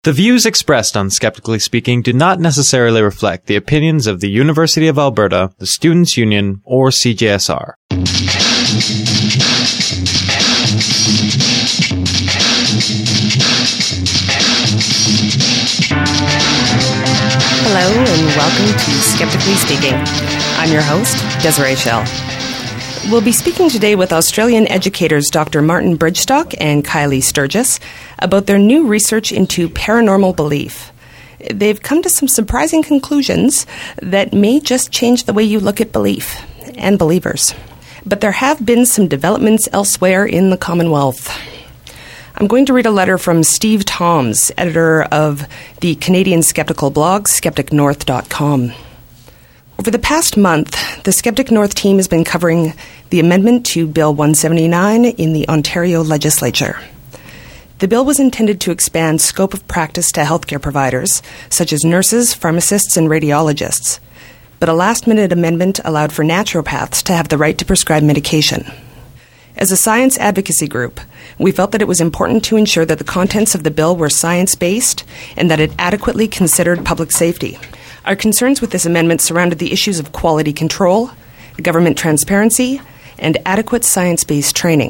The views expressed on Skeptically Speaking do not necessarily reflect the opinions of the University of Alberta, the Students' Union, or CJSR. Hello and welcome to Skeptically Speaking. I'm your host, Desiree Schell. We'll be speaking today with Australian educators Dr. Martin Bridgestock and Kylie Sturgis about their new research into paranormal belief. They've come to some surprising conclusions that may just change the way you look at belief and believers. But there have been some developments elsewhere in the Commonwealth. I'm going to read a letter from Steve Toms, editor of the Canadian skeptical blog, skepticnorth.com. Over the past month, the Skeptic North team has been covering the amendment to Bill 179 in the Ontario legislature. The bill was intended to expand scope of practice to healthcare providers, such as nurses, pharmacists, and radiologists. But a last-minute amendment allowed for naturopaths to have the right to prescribe medication. As a science advocacy group, we felt that it was important to ensure that the contents of the bill were science-based and that it adequately considered public safety. Our concerns with this amendment surrounded the issues of quality control, government transparency, and adequate science-based training.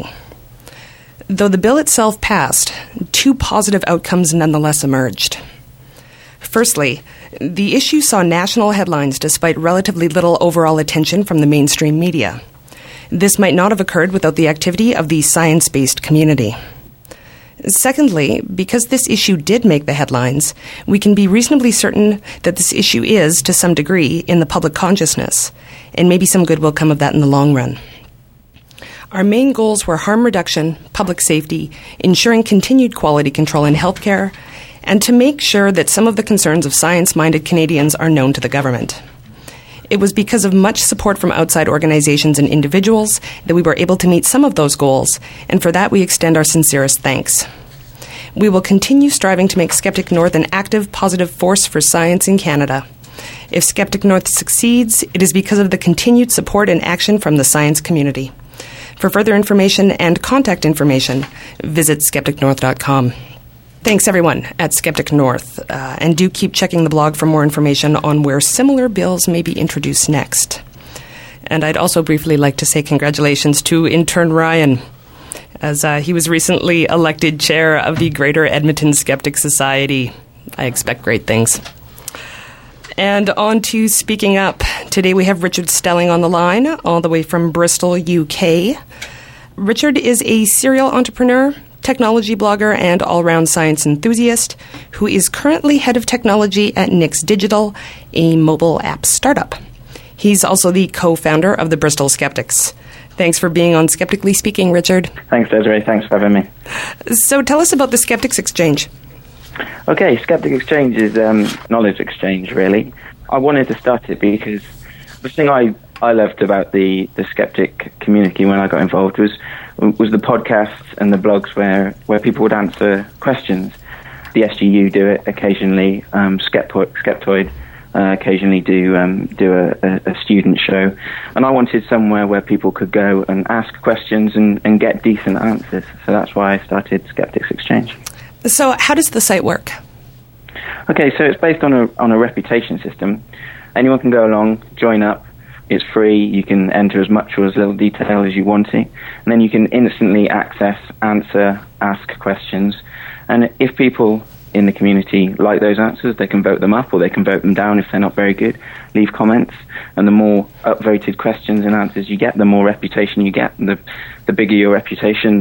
Though the bill itself passed, two positive outcomes nonetheless emerged. Firstly, the issue saw national headlines despite relatively little overall attention from the mainstream media. This might not have occurred without the activity of the science-based community. Secondly, because this issue did make the headlines, we can be reasonably certain that this issue is, to some degree, in the public consciousness, and maybe some good will come of that in the long run. Our main goals were harm reduction, public safety, ensuring continued quality control in healthcare, and to make sure that some of the concerns of science-minded Canadians are known to the government. It was because of much support from outside organizations and individuals that we were able to meet some of those goals, and for that we extend our sincerest thanks. We will continue striving to make Skeptic North an active, positive force for science in Canada. If Skeptic North succeeds, it is because of the continued support and action from the science community. For further information and contact information, visit skepticnorth.com. Thanks, everyone, at Skeptic North, and do keep checking the blog for more information on where similar bills may be introduced next. And I'd also briefly like to say congratulations to intern Ryan, as he was recently elected chair of the Greater Edmonton Skeptic Society. I expect great things. And on to Speaking Up. Today we have Richard Stelling on the line, all the way from Bristol, UK. Richard is a serial entrepreneur, technology blogger, and all-round science enthusiast who is currently head of technology at Nix Digital, a mobile app startup. He's also the co-founder of the Bristol Skeptics. Thanks for being on Skeptically Speaking, Richard. Thanks, Desiree. Thanks for having me. So tell us about the Skeptics Exchange. Okay, Skeptic Exchange is knowledge exchange, really. I wanted to start it because the thing I loved about the skeptic community when I got involved was the podcasts and the blogs where people would answer questions. The SGU do it occasionally. Skeptoid occasionally do a student show, and I wanted somewhere where people could go and ask questions and get decent answers. So that's why I started Skeptics Exchange. So how does the site work? Okay, so it's based on a reputation system. Anyone can go along, join up. It's free. You can enter as much or as little detail as you want to. And then you can instantly access, answer, ask questions. And if people in the community like those answers, they can vote them up or they can vote them down if they're not very good, leave comments. And the more upvoted questions and answers you get, the more reputation you get. The bigger your reputation,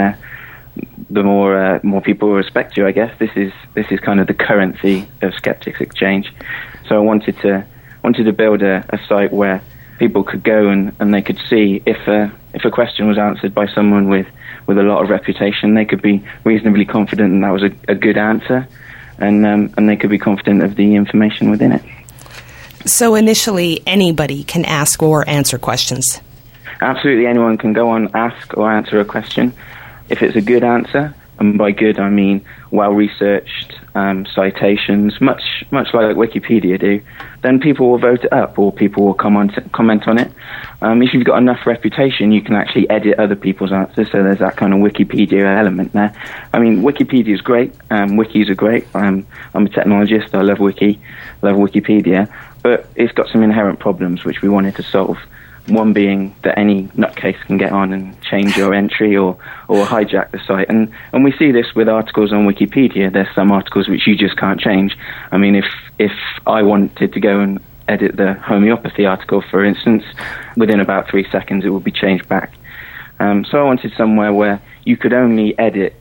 the more people will respect you, I guess. This is kind of the currency of Skeptics Exchange. So I wanted to build a site where people could go and they could see if a question was answered by someone with a lot of reputation, they could be reasonably confident that was a good answer, and they could be confident of the information within it. So initially, anybody can ask or answer questions? Absolutely, anyone can go on, ask or answer a question. If it's a good answer, and by good I mean well-researched, citations, much like Wikipedia do, then people will vote it up, or people will comment on it. If you've got enough reputation, you can actually edit other people's answers, so there's that kind of Wikipedia element there. I mean, Wikipedia is great, wikis are great. I'm a technologist, I love Wikipedia, but it's got some inherent problems which we wanted to solve. One being that any nutcase can get on and change your entry or hijack the site. And we see this with articles on Wikipedia. There's some articles which you just can't change. I mean, if I wanted to go and edit the homeopathy article, for instance, within about 3 seconds it would be changed back. So I wanted somewhere where you could only edit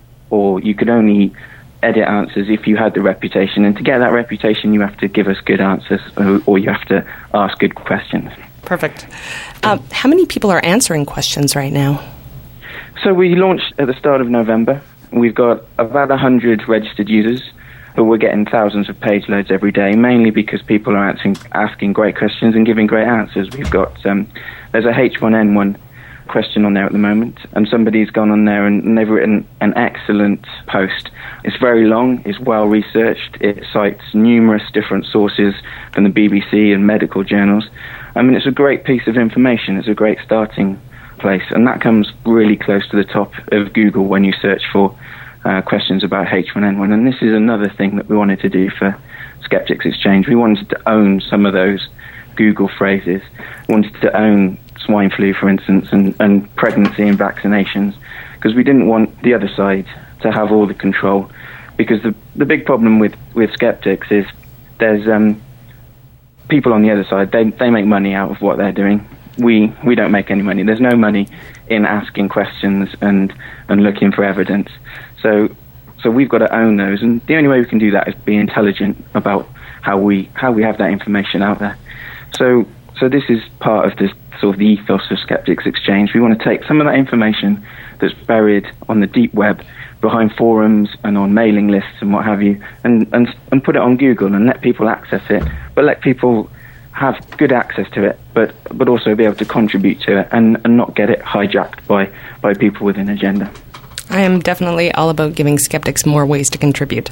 answers if you had the reputation. And to get that reputation, you have to give us good answers, or you have to ask good questions. Perfect. How many people are answering questions right now? So we launched at the start of November. We've got about 100 registered users, but we're getting thousands of page loads every day, mainly because people are asking great questions and giving great answers. We've got there's a H1N1 question on there at the moment, and somebody's gone on there and they've written an excellent post. It's very long, it's well researched, it cites numerous different sources from the BBC and medical journals. I mean, it's a great piece of information, it's a great starting place, and that comes really close to the top of Google when you search for questions about H1N1. And this is another thing that we wanted to do for Skeptics Exchange. We wanted to own some of those Google phrases. We wanted to own swine flu, for instance, and pregnancy and vaccinations, because we didn't want the other side to have all the control. Because the big problem with skeptics is there's people on the other side, they make money out of what they're doing. We don't make any money. There's no money in asking questions and looking for evidence. So we've got to own those, and the only way we can do that is be intelligent about how we have that information out there. So this is part of this sort of the ethos of Skeptics Exchange. We want to take some of that information that's buried on the deep web, behind forums and on mailing lists and what have you, and put it on Google and let people access it, but let people have good access to it, but also be able to contribute to it and not get it hijacked by people with an agenda. I am definitely all about giving skeptics more ways to contribute.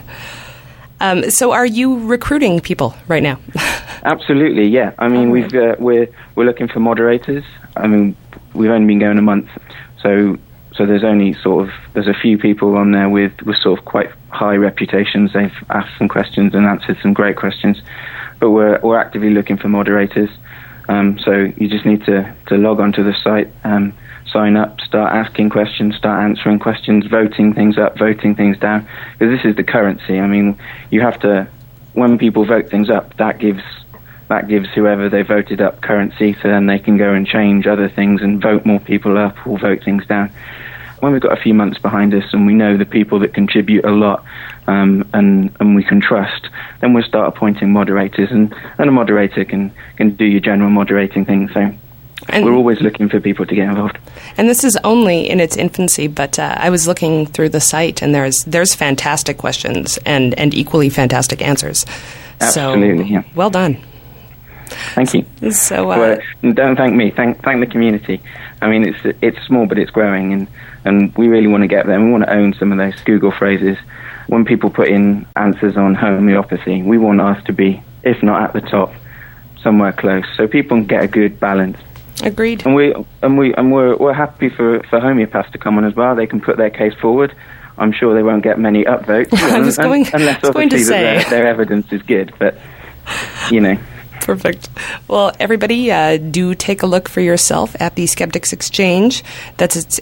So are you recruiting people right now? Absolutely, yeah. I mean, we're looking for moderators. I mean, we've only been going a month, so there's only there's a few people on there with sort of quite high reputations. They've asked some questions and answered some great questions, but we're actively looking for moderators. So you just need to log onto the site, sign up, start asking questions, start answering questions, voting things up, voting things down, because this is the currency. I mean, you have to, when people vote things up, that gives whoever they voted up currency, so then they can go and change other things and vote more people up or vote things down. When we've got a few months behind us and we know the people that contribute a lot and we can trust, then we'll start appointing moderators, and a moderator can do your general moderating things. So we're always looking for people to get involved. And this is only in its infancy, but I was looking through the site, and there's fantastic questions and equally fantastic answers. Absolutely, so, yeah. Well done. Thank you. So, well, don't thank me. Thank the community. I mean, it's small, but it's growing, and we really want to get there. We want to own some of those Google phrases. When people put in answers on homeopathy, we want ours to be, if not at the top, somewhere close, so people can get a good balance. Agreed. And we're happy for homeopaths to come on as well. They can put their case forward. I'm sure they won't get many upvotes, unless obviously that their evidence is good. But you know. Perfect. Well, everybody, do take a look for yourself at the Skeptics Exchange. That's it's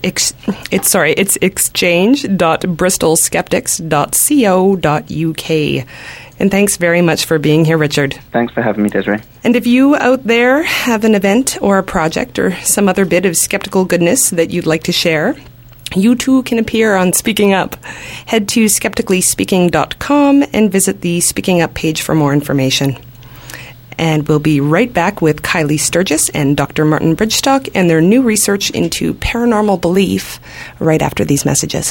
exchange.bristolskeptics.co.uk. And thanks very much for being here, Richard. Thanks for having me, Desiree. And if you out there have an event or a project or some other bit of skeptical goodness that you'd like to share, you too can appear on Speaking Up. Head to skepticallyspeaking.com and visit the Speaking Up page for more information. And we'll be right back with Kylie Sturgis and Dr. Martin Bridgestock and their new research into paranormal belief right after these messages.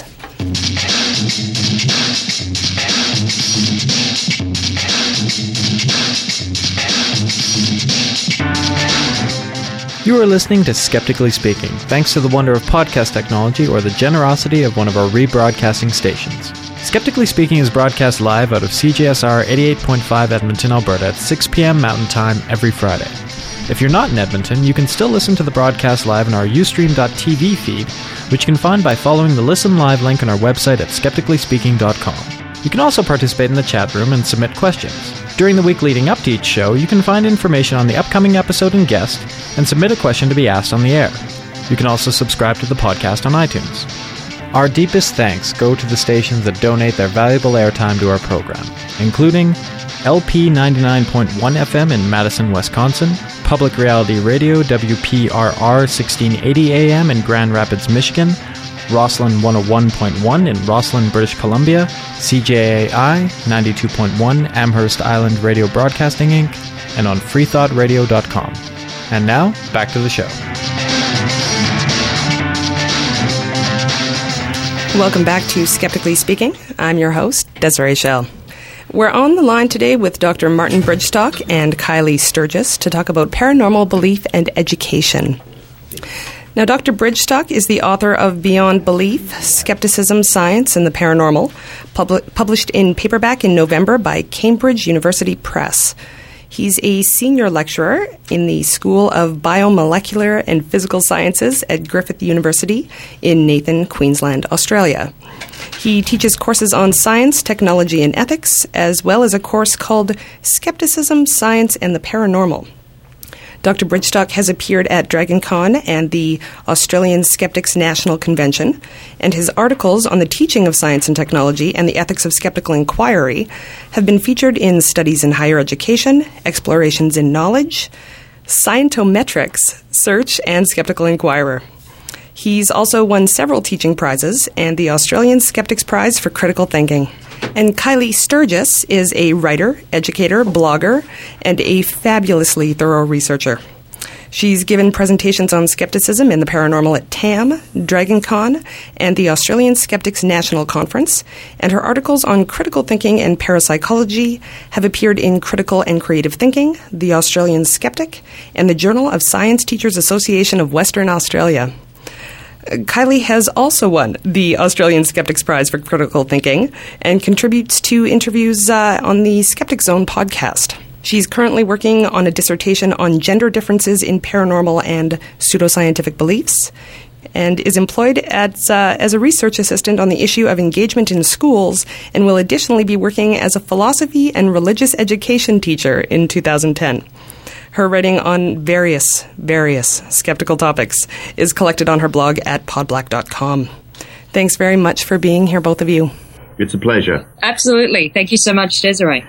You are listening to Skeptically Speaking, thanks to the wonder of podcast technology or the generosity of one of our rebroadcasting stations. Skeptically Speaking is broadcast live out of CJSR 88.5 Edmonton, Alberta at 6 p.m. Mountain Time every Friday. If you're not in Edmonton, you can still listen to the broadcast live on our Ustream.tv feed, which you can find by following the Listen Live link on our website at skepticallyspeaking.com. You can also participate in the chat room and submit questions. During the week leading up to each show, you can find information on the upcoming episode and guest, and submit a question to be asked on the air. You can also subscribe to the podcast on iTunes. Our deepest thanks go to the stations that donate their valuable airtime to our program, including LP 99.1 FM in Madison, Wisconsin, Public Reality Radio WPRR 1680 AM in Grand Rapids, Michigan, Roslyn 101.1 in Roslyn, British Columbia, CJAI 92.1 Amherst Island Radio Broadcasting Inc., and on freethoughtradio.com. And now, back to the show. Welcome back to Skeptically Speaking. I'm your host, Desiree Schell. We're on the line today with Dr. Martin Bridgestock and Kylie Sturgis to talk about paranormal belief and education. Now, Dr. Bridgestock is the author of Beyond Belief, Skepticism, Science, and the Paranormal, published in paperback in November by Cambridge University Press. He's a senior lecturer in the School of Biomolecular and Physical Sciences at Griffith University in Nathan, Queensland, Australia. He teaches courses on science, technology, and ethics, as well as a course called Skepticism, Science, and the Paranormal. Dr. Bridgestock has appeared at DragonCon and the Australian Skeptics National Convention, and his articles on the teaching of science and technology and the ethics of skeptical inquiry have been featured in Studies in Higher Education, Explorations in Knowledge, Scientometrics, Search, and Skeptical Inquirer. He's also won several teaching prizes and the Australian Skeptics Prize for Critical Thinking. And Kylie Sturgis is a writer, educator, blogger, and a fabulously thorough researcher. She's given presentations on skepticism and the paranormal at TAM, DragonCon, and the Australian Skeptics National Conference, and her articles on critical thinking and parapsychology have appeared in Critical and Creative Thinking, The Australian Skeptic, and the Journal of Science Teachers Association of Western Australia. Kylie has also won the Australian Skeptics Prize for Critical Thinking and contributes to interviews on the Skeptic Zone podcast. She's currently working on a dissertation on gender differences in paranormal and pseudoscientific beliefs and is employed as a research assistant on the issue of engagement in schools and will additionally be working as a philosophy and religious education teacher in 2010. Her writing on various skeptical topics is collected on her blog at podblack.com. Thanks very much for being here, both of you. It's a pleasure. Absolutely. Thank you so much, Desiree.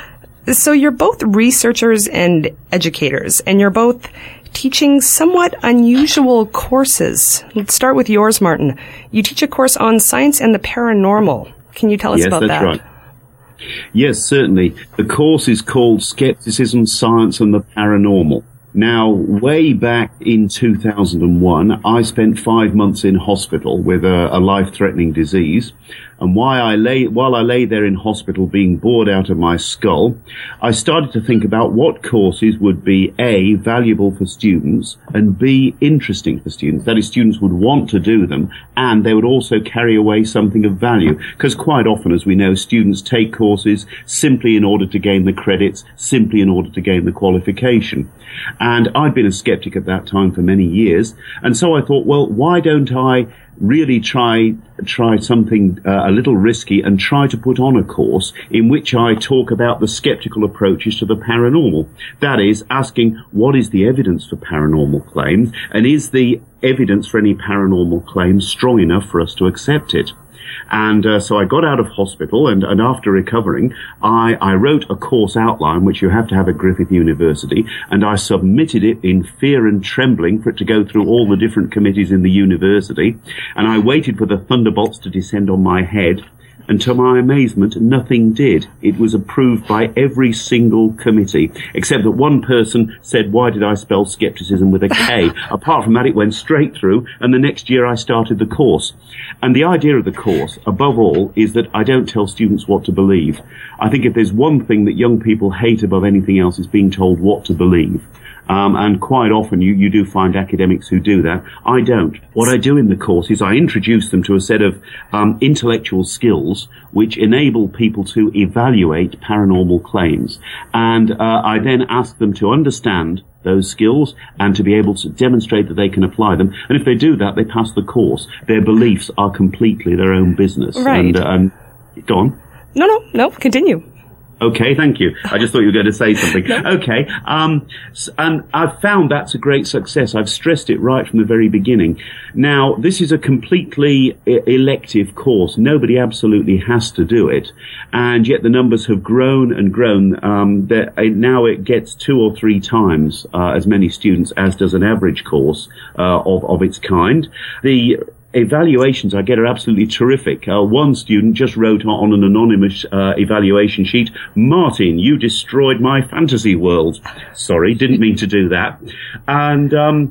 So you're both researchers and educators, and you're both teaching somewhat unusual courses. Let's start with yours, Martin. You teach a course on science and the paranormal. Can you tell us about that? Yes, that's right. Yes, certainly. The course is called Skepticism, Science, and the Paranormal. Now, way back in 2001, I spent 5 months in hospital with a life-threatening disease. And while I lay there in hospital being bored out of my skull, I started to think about what courses would be A, valuable for students, and B, interesting for students. That is, students would want to do them, and they would also carry away something of value. Because quite often, as we know, students take courses simply in order to gain the credits, simply in order to gain the qualification. And I'd been a skeptic at that time for many years, and so I thought, well, why don't I really try something a little risky and try to put on a course in which I talk about the skeptical approaches to the paranormal. That is, asking what is the evidence for paranormal claims, and is the evidence for any paranormal claims strong enough for us to accept it? And so I got out of hospital, and after recovering, I wrote a course outline, which you have to have at Griffith University, and I submitted it in fear and trembling for it to go through all the different committees in the university, and I waited for the thunderbolts to descend on my head, and to my amazement, nothing did. It was approved by every single committee, except that one person said, why did I spell skepticism with a K? Apart from that, it went straight through, and the next year I started the course. And the idea of the course, above all, is that I don't tell students what to believe. I think if there's one thing that young people hate above anything else, is being told what to believe. And quite often you do find academics who do that. I don't. What I do in the course is I introduce them to a set of intellectual skills skills which enable people to evaluate paranormal claims. And I then ask them to understand those skills and to be able to demonstrate that they can apply them. And if they do that, they pass the course. Their beliefs are completely their own business. Right. And go on. No, continue. Okay, thank you. I just thought you were going to say something. Okay, and I've found that's a great success. I've stressed it right from the very beginning. Now, this is a completely elective course. Nobody absolutely has to do it, and yet the numbers have grown and grown. Now it gets 2 or 3 times as many students as does an average course of its kind. The evaluations I get are absolutely terrific. One student just wrote on an anonymous evaluation sheet, "Martin, you destroyed my fantasy world." Sorry, didn't mean to do that. And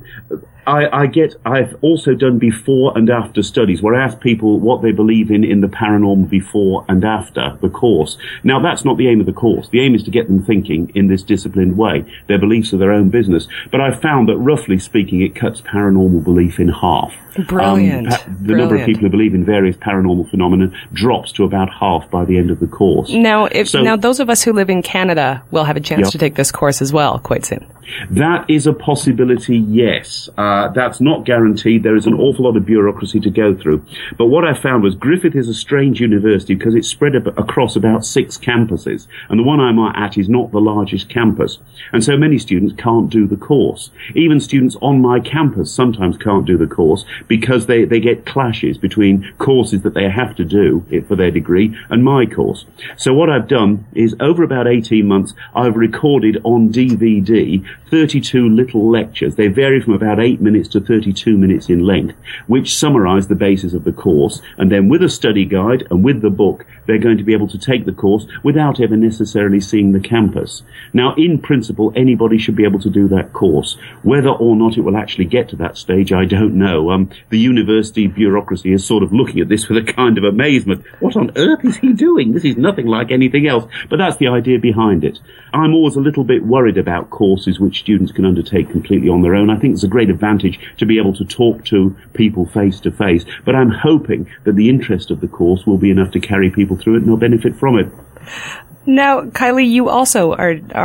I've also done before and after studies where I ask people what they believe in the paranormal before and after the course. Now, that's not the aim of the course. The aim is to get them thinking in this disciplined way. Their beliefs are their own business. But I've found that, roughly speaking, it cuts paranormal belief in half. Brilliant. The number of people who believe in various paranormal phenomena drops to about half by the end of the course. Now, those of us who live in Canada will have a chance to take this course as well quite soon. That is a possibility, yes. That's not guaranteed. There is an awful lot of bureaucracy to go through. But what I found was Griffith is a strange university because it's spread across about 6 campuses. And the one I'm at is not the largest campus. And so many students can't do the course. Even students on my campus sometimes can't do the course because they get clashes between courses that they have to do for their degree and my course. So what I've done is over about 18 months, I've recorded on DVD 32 little lectures. They vary from about 8 minutes to 32 minutes in length, which summarize the basis of the course. And then with a study guide and with the book, they're going to be able to take the course without ever necessarily seeing the campus. Now, in principle, anybody should be able to do that course. Whether or not it will actually get to that stage, I don't know. The university bureaucracy is sort of looking at this with a kind of amazement. What on earth is he doing? This is nothing like anything else. But that's the idea behind it. I'm always a little bit worried about courses which students can undertake completely on their own. I think it's a great advantage to be able to talk to people face to face. But I'm hoping that the interest of the course will be enough to carry people through it and they'll benefit from it. Now, Kylie, you also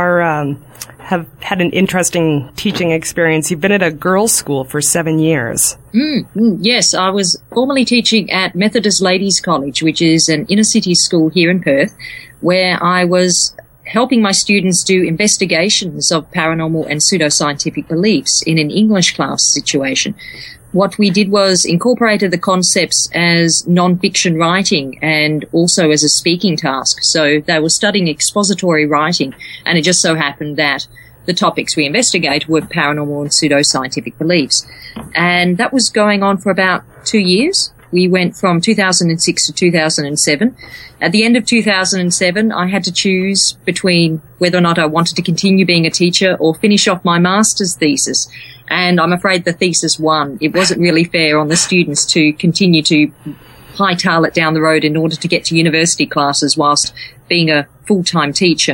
have had an interesting teaching experience. You've been at a girls' school for 7 years. Yes, I was formerly teaching at Methodist Ladies College, which is an inner-city school here in Perth, where I was helping my students do investigations of paranormal and pseudoscientific beliefs in an English class situation. What we did was incorporated the concepts as non-fiction writing and also as a speaking task. So they were studying expository writing, and it just so happened that the topics we investigated were paranormal and pseudoscientific beliefs. And that was going on for about 2 years. We went from 2006 to 2007. At the end of 2007, I had to choose between whether or not I wanted to continue being a teacher or finish off my master's thesis. And I'm afraid the thesis won. It wasn't really fair on the students to continue to hightail it down the road in order to get to university classes whilst being a full-time teacher.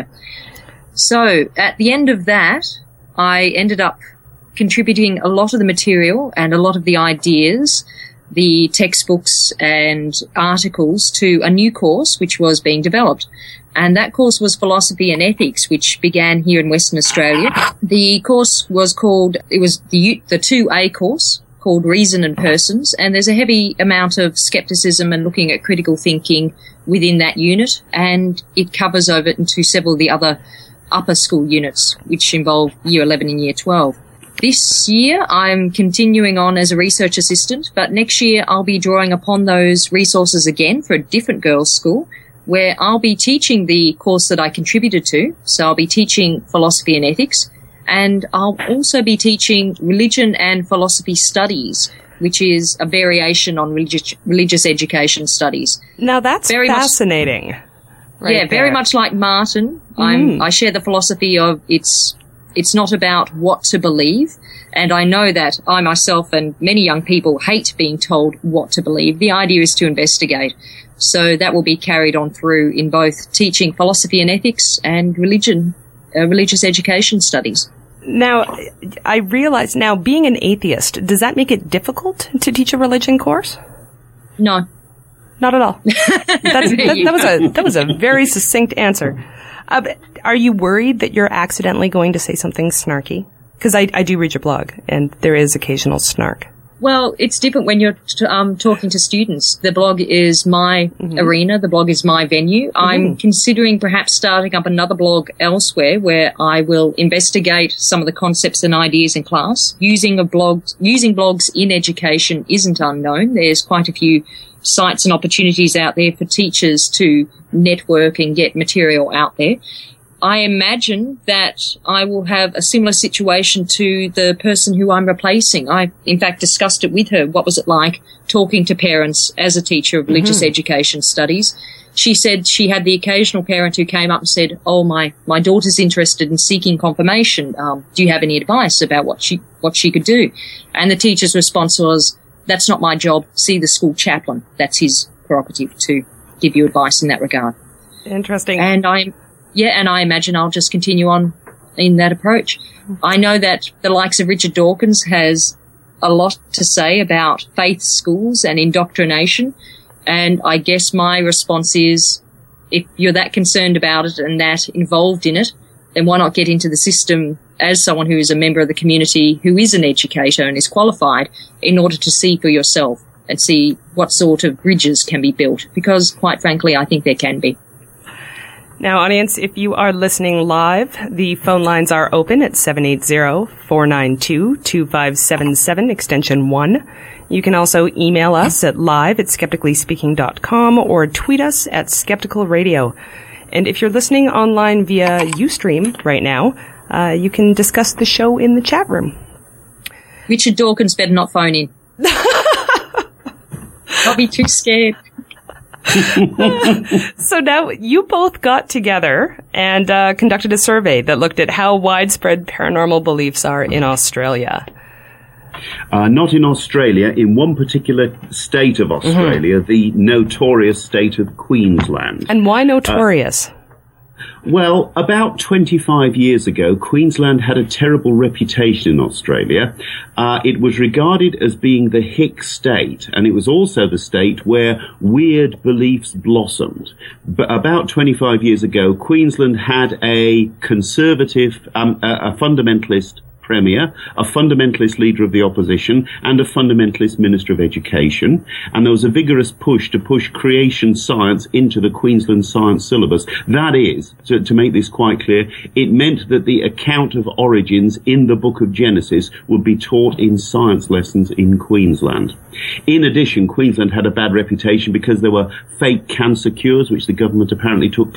So at the end of that, I ended up contributing a lot of the material and a lot of the ideas, the textbooks and articles to a new course which was being developed. And that course was Philosophy and Ethics, which began here in Western Australia. The course was called, it was the 2A course called Reason and Persons, and there's a heavy amount of skepticism and looking at critical thinking within that unit, and it covers over into several of the other upper school units, which involve Year 11 and Year 12. This year, I'm continuing on as a research assistant, but next year I'll be drawing upon those resources again for a different girls' school, where I'll be teaching the course that I contributed to. So I'll be teaching Philosophy and Ethics, and I'll also be teaching Religion and Philosophy Studies, which is a variation on religious education studies. Now that's very fascinating. Very much like Martin. I share the philosophy of it's not about what to believe. And I know that I myself and many young people hate being told what to believe. The idea is to investigate. So that will be carried on through in both teaching philosophy and ethics and religious education studies. Now, I realize now, being an atheist, does that make it difficult to teach a religion course? No. not at all. That was a very succinct answer. Are you worried that you're accidentally going to say something snarky? Because I do read your blog, and there is occasional snark. Well, it's different when you're talking to students. The blog is my arena. The blog is my venue. I'm considering perhaps starting up another blog elsewhere where I will investigate some of the concepts and ideas in class. Using blogs in education isn't unknown. There's quite a few sites and opportunities out there for teachers to network and get material out there. I imagine that I will have a similar situation to the person who I'm replacing. I, in fact, discussed it with her. What was it like talking to parents as a teacher of religious education studies? She said she had the occasional parent who came up and said, "Oh, my daughter's interested in seeking confirmation. Do you have any advice about what she could do?" And the teacher's response was, "That's not my job. See the school chaplain. That's his prerogative to give you advice in that regard." Interesting. And I imagine I'll just continue on in that approach. I know that the likes of Richard Dawkins has a lot to say about faith schools and indoctrination, and I guess my response is, if you're that concerned about it and that involved in it, then why not get into the system as someone who is a member of the community, who is an educator and is qualified, in order to see for yourself and see what sort of bridges can be built, because quite frankly, I think there can be. Now, audience, if you are listening live, the phone lines are open at 780-492-2577, extension 1. You can also email us at live@skepticallyspeaking.com or tweet us at Skeptical Radio. And if you're listening online via Ustream right now, you can discuss the show in the chat room. Richard Dawkins better not phone in. I'll be too scared. So now you both got together and conducted a survey that looked at how widespread paranormal beliefs are in Australia. Not in Australia, in one particular state of Australia, the notorious state of Queensland. And why notorious? Well, about 25 years ago, Queensland had a terrible reputation in Australia. It was regarded as being the hick state, and it was also the state where weird beliefs blossomed. But about 25 years ago, Queensland had a conservative, a fundamentalist Premier, a fundamentalist leader of the opposition, and a fundamentalist Minister of Education. And there was a vigorous push to push creation science into the Queensland science syllabus. That is, to make this quite clear, it meant that the account of origins in the book of Genesis would be taught in science lessons in Queensland. In addition, Queensland had a bad reputation because there were fake cancer cures, which the government apparently took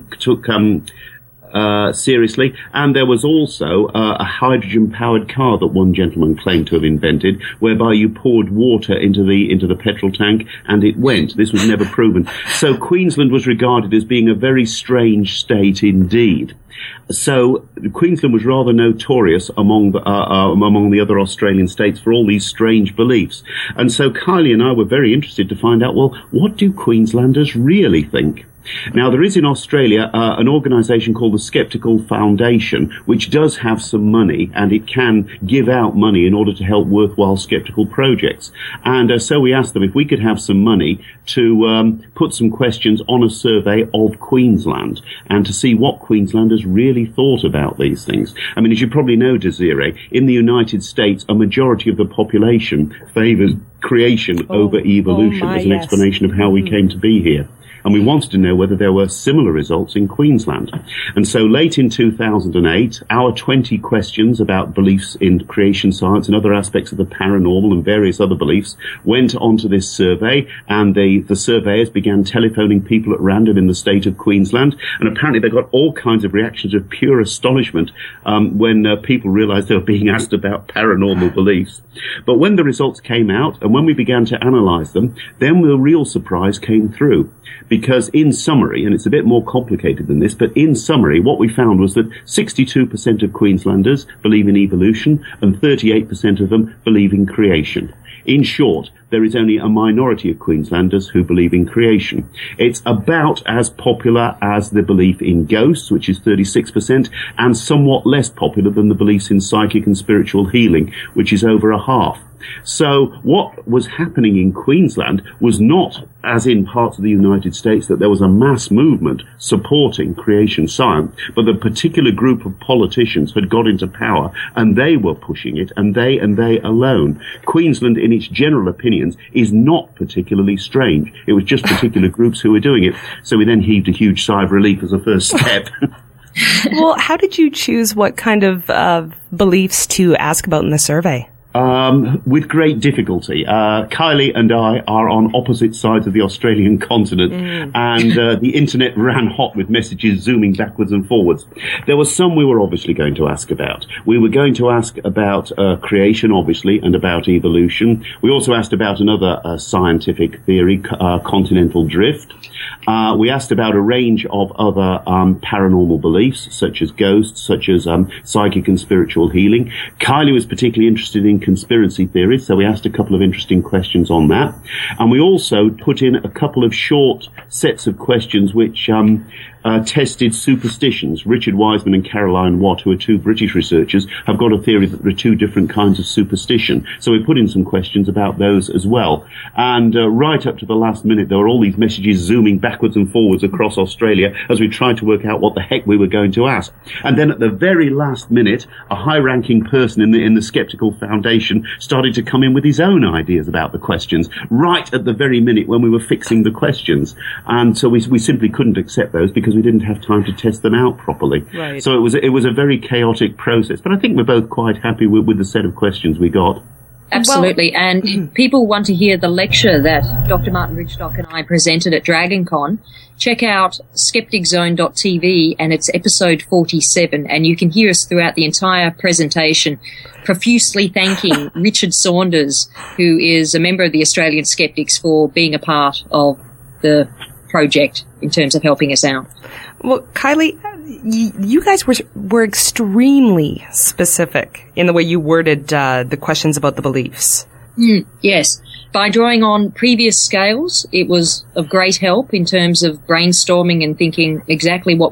seriously, and there was also a hydrogen-powered car that one gentleman claimed to have invented, whereby you poured water into the petrol tank and it went. This was never proven. So Queensland was regarded as being a very strange state indeed. So Queensland was rather notorious among the other Australian states for all these strange beliefs. And so Kylie and I were very interested to find out, well, what do Queenslanders really think? Now, there is in Australia an organisation called the Skeptical Foundation, which does have some money, and it can give out money in order to help worthwhile skeptical projects. And so we asked them if we could have some money to put some questions on a survey of Queensland and to see what Queenslanders really thought about these things. I mean, as you probably know, Desiree, in the United States, a majority of the population favours creation over evolution as an explanation of how we came to be here. And we wanted to know whether there were similar results in Queensland. And so late in 2008, our 20 questions about beliefs in creation science and other aspects of the paranormal and various other beliefs went onto this survey, and the surveyors began telephoning people at random in the state of Queensland. And apparently they got all kinds of reactions of pure astonishment when people realised they were being asked about paranormal beliefs. But when the results came out and when we began to analyse them, then the real surprise came through. Because in summary, and it's a bit more complicated than this, but in summary, what we found was that 62% of Queenslanders believe in evolution and 38% of them believe in creation. In short, there is only a minority of Queenslanders who believe in creation. It's about as popular as the belief in ghosts, which is 36%, and somewhat less popular than the beliefs in psychic and spiritual healing, which is over a half. So what was happening in Queensland was not, as in parts of the United States, that there was a mass movement supporting creation science, but the particular group of politicians had got into power and they were pushing it, and they alone. Queensland, in its general opinions, is not particularly strange. It was just particular groups who were doing it. So we then heaved a huge sigh of relief as a first step. Well, how did you choose what kind of beliefs to ask about in the survey? With great difficulty. Kylie and I are on opposite sides of the Australian continent, and the internet ran hot with messages zooming backwards and forwards. There were some we were obviously going to ask about. We were going to ask about creation, obviously, and about evolution. We also asked about another scientific theory, continental drift. We asked about a range of other paranormal beliefs, such as ghosts, such as psychic and spiritual healing. Kylie was particularly interested in conspiracy theories, so we asked a couple of interesting questions on that. And we also put in a couple of short sets of questions which tested superstitions. Richard Wiseman and Caroline Watt, who are two British researchers, have got a theory that there are two different kinds of superstition. So we put in some questions about those as well. And right up to the last minute, there were all these messages zooming backwards and forwards across Australia as we tried to work out what the heck we were going to ask. And then at the very last minute, a high-ranking person in the Skeptical Foundation started to come in with his own ideas about the questions, right at the very minute when we were fixing the questions. And so we simply couldn't accept those because we didn't have time to test them out properly. Right. So it was a very chaotic process. But I think we're both quite happy with the set of questions we got. Absolutely. And people want to hear the lecture that Dr. Martin Bridgestock and I presented at DragonCon. Check out skepticzone.tv, and it's episode 47, and you can hear us throughout the entire presentation profusely thanking Richard Saunders, who is a member of the Australian Skeptics, for being a part of the project in terms of helping us out. Well, Kylie, you guys were extremely specific in the way you worded the questions about the beliefs. Yes. By drawing on previous scales, it was of great help in terms of brainstorming and thinking exactly what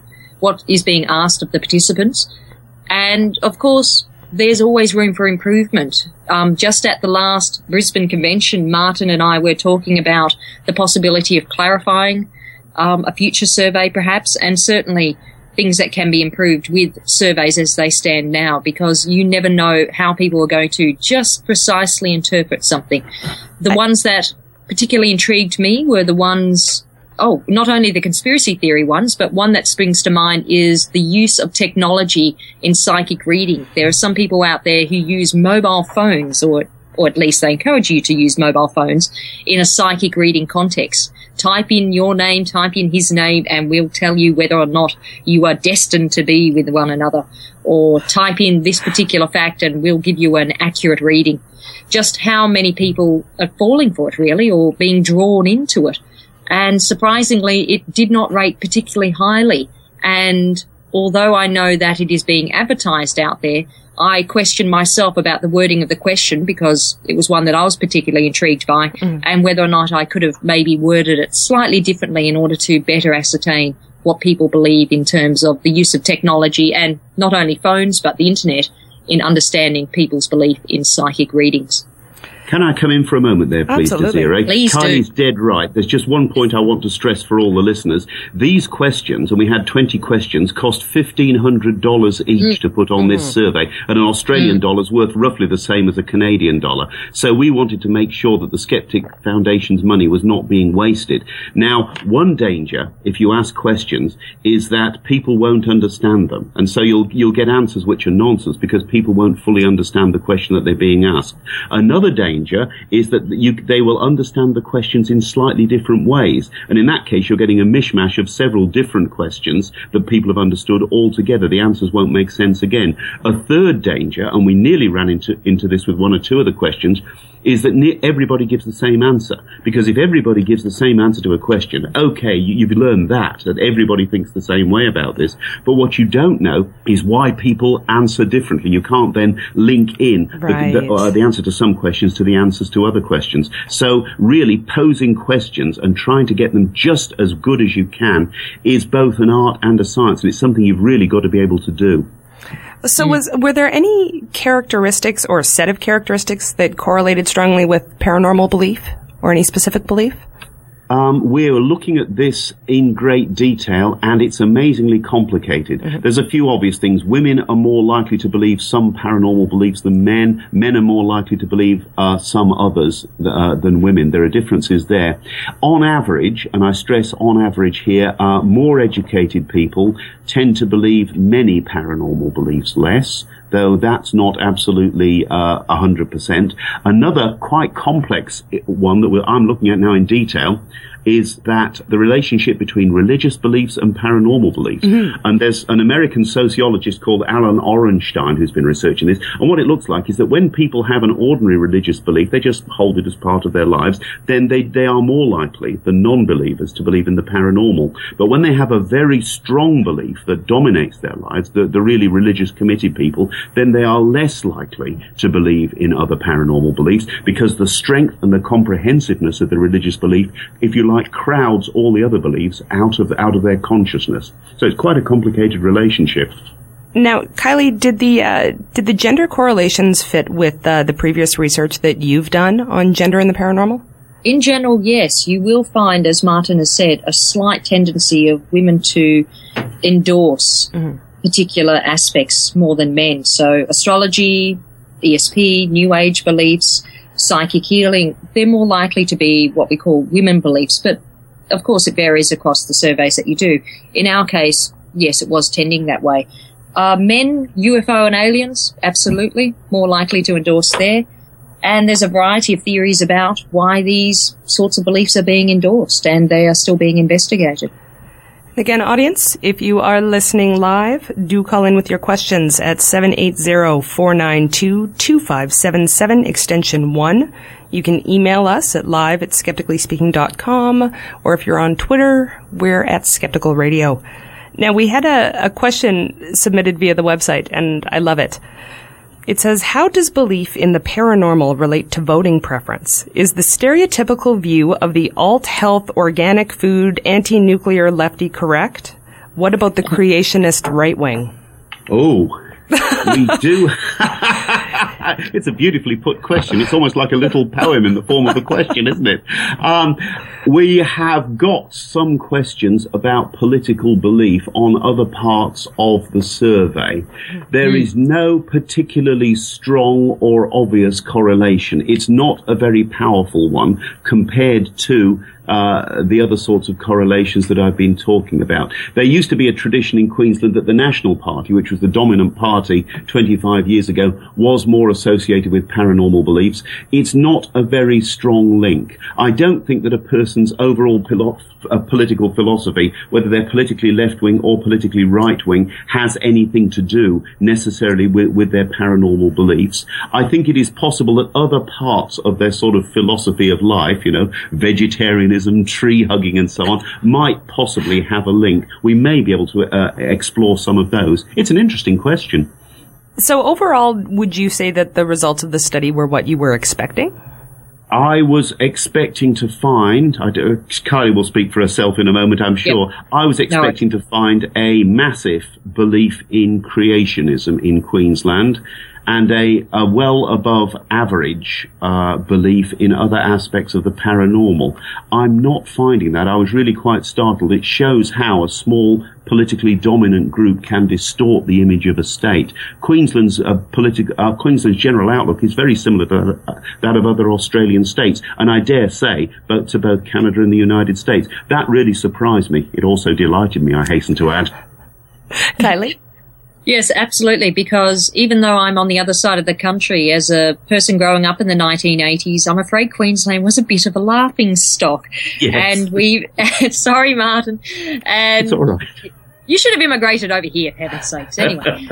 is being asked of the participants. And, of course, there's always room for improvement. Just at the last Brisbane convention, Martin and I were talking about the possibility of clarifying a future survey perhaps, and certainly things that can be improved with surveys as they stand now, because you never know how people are going to just precisely interpret something. The ones that particularly intrigued me were the ones, not only the conspiracy theory ones, but one that springs to mind is the use of technology in psychic reading. There are some people out there who use mobile phones, or at least they encourage you to use mobile phones in a psychic reading context. Type in your name, type in his name, and we'll tell you whether or not you are destined to be with one another. Or type in this particular fact and we'll give you an accurate reading. Just how many people are falling for it, really, or being drawn into it. And surprisingly, it did not rate particularly highly. And although I know that it is being advertised out there, I questioned myself about the wording of the question, because it was one that I was particularly intrigued by, and whether or not I could have maybe worded it slightly differently in order to better ascertain what people believe in terms of the use of technology, and not only phones but the internet, in understanding people's belief in psychic readings. Can I come in for a moment there, please, Desiree? Please do. Kylie's dead right. There's just one point I want to stress for all the listeners. These questions, and we had 20 questions, cost $1,500 each to put on this survey, and an Australian dollar's worth roughly the same as a Canadian dollar. So we wanted to make sure that the Skeptic Foundation's money was not being wasted. Now, one danger, if you ask questions, is that people won't understand them. And so you'll get answers which are nonsense because people won't fully understand the question that they're being asked. Another danger is that they will understand the questions in slightly different ways. And in that case, you're getting a mishmash of several different questions that people have understood altogether. The answers won't make sense again. A third danger, and we nearly ran into this with one or two of the questions, is that everybody gives the same answer. Because if everybody gives the same answer to a question, okay, you've learned that everybody thinks the same way about this. But what you don't know is why people answer differently. You can't then link in the answer to some questions to the answers to other questions. So really posing questions and trying to get them just as good as you can is both an art and a science, and it's something you've really got to be able to do. So were there any characteristics or set of characteristics that correlated strongly with paranormal belief or any specific belief? We're looking at this in great detail, and it's amazingly complicated. Mm-hmm. There's a few obvious things. Women are more likely to believe some paranormal beliefs than men. Men are more likely to believe some others than women. There are differences there. On average, and I stress on average here, more educated people tend to believe many paranormal beliefs less, though that's not absolutely 100%. Another quite complex one that I'm looking at now in detail is that the relationship between religious beliefs and paranormal beliefs. Mm-hmm. And there's an American sociologist called Alan Orenstein who's been researching this. And what it looks like is that when people have an ordinary religious belief, they just hold it as part of their lives, then they are more likely than non-believers to believe in the paranormal. But when they have a very strong belief that dominates their lives, the really religious committed people, then they are less likely to believe in other paranormal beliefs, because the strength and the comprehensiveness of the religious belief, if you like, crowds all the other beliefs out of their consciousness. So it's quite a complicated relationship. Now, Kylie, did the gender correlations fit with the previous research that you've done on gender and the paranormal? In general, yes. You will find, as Martin has said, a slight tendency of women to endorse particular aspects more than men. So astrology, ESP, New Age beliefs, psychic healing, they're more likely to be what we call women beliefs. But, of course, it varies across the surveys that you do. In our case, yes, it was tending that way. Men, UFO and aliens, absolutely, more likely to endorse there. And there's a variety of theories about why these sorts of beliefs are being endorsed, and they are still being investigated. Again, audience, if you are listening live, do call in with your questions at 780-492-2577, extension 1. You can email us at live@skepticallyspeaking.com, or if you're on Twitter, we're at Skeptical Radio. Now, we had a question submitted via the website, and I love it. It says, how does belief in the paranormal relate to voting preference? Is the stereotypical view of the alt-health, organic food, anti-nuclear lefty correct? What about the creationist right wing? Oh, we do. It's a beautifully put question. It's almost like a little poem in the form of a question, isn't it? We have got some questions about political belief on other parts of the survey. There is no particularly strong or obvious correlation. It's not a very powerful one compared to the other sorts of correlations that I've been talking about. There used to be a tradition in Queensland that the National Party, which was the dominant party 25 years ago, was more associated with paranormal beliefs. It's not a very strong link. I don't think that a person's overall political philosophy, whether they're politically left-wing or politically right-wing, has anything to do necessarily with their paranormal beliefs. I think it is possible that other parts of their sort of philosophy of life, vegetarianism, tree hugging and so on, might possibly have a link. We may be able to explore some of those. It's an interesting question. So overall, would you say that the results of the study were what you were expecting? I was expecting to find, Kylie will speak for herself in a moment, I'm sure. Yep. I was expecting to find a massive belief in creationism in Queensland, and a well above average belief in other aspects of the paranormal. I'm not finding that. I was really quite startled. It shows how a small politically dominant group can distort the image of a state. Queensland's general outlook is very similar to that of other Australian states, and I dare say to both Canada and the United States. That really surprised me. It also delighted me, I hasten to add. Kylie? Yes, absolutely, because even though I'm on the other side of the country, as a person growing up in the 1980s, I'm afraid Queensland was a bit of a laughing stock. Yes. And sorry, Martin. And it's all right. You should have immigrated over here, for heaven's sakes. Anyway.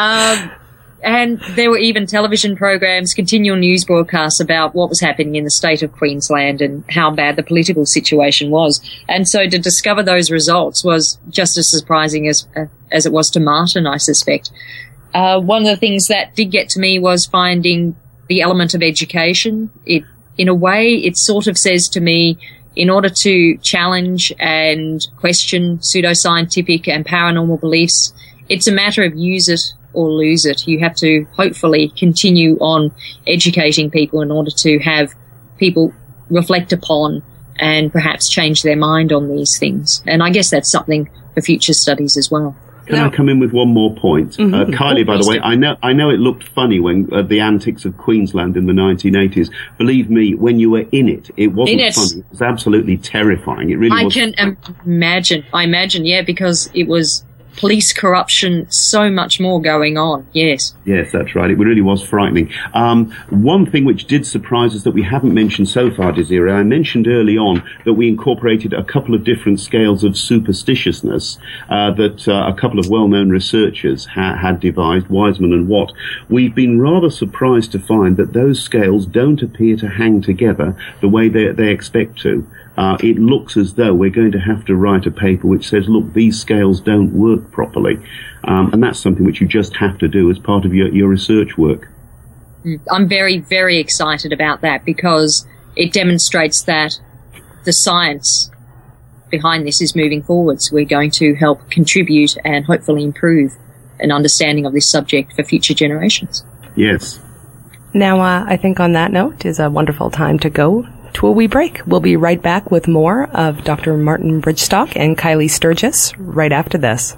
And there were even television programs, continual news broadcasts about what was happening in the state of Queensland and how bad the political situation was. And so to discover those results was just as surprising as it was to Martin, I suspect. One of the things that did get to me was finding the element of education. In a way, it sort of says to me, in order to challenge and question pseudoscientific and paranormal beliefs, it's a matter of use it or lose it. You have to hopefully continue on educating people in order to have people reflect upon and perhaps change their mind on these things. And I guess that's something for future studies as well. Can I come in with one more point? Kylie, by the way, I know it looked funny when the antics of Queensland in the 1980s. Believe me, when you were in it, it wasn't funny. It was absolutely terrifying. It really was. I can imagine, yeah, because it was police corruption, so much more going on. Yes, that's right. It really was frightening. One thing which did surprise us that we haven't mentioned so far, Desiree, I mentioned early on that we incorporated a couple of different scales of superstitiousness that a couple of well-known researchers had devised, Wiseman and Watt. We've been rather surprised to find that those scales don't appear to hang together the way they expect to. It looks as though we're going to have to write a paper which says, look, these scales don't work properly. And that's something which you just have to do as part of your research work. I'm very, very excited about that because it demonstrates that the science behind this is moving forwards. We're going to help contribute and hopefully improve an understanding of this subject for future generations. Yes. Now, I think on that note is a wonderful time to go to a wee break. We'll be right back with more of Dr. Martin Bridgestock and Kylie Sturgis right after this.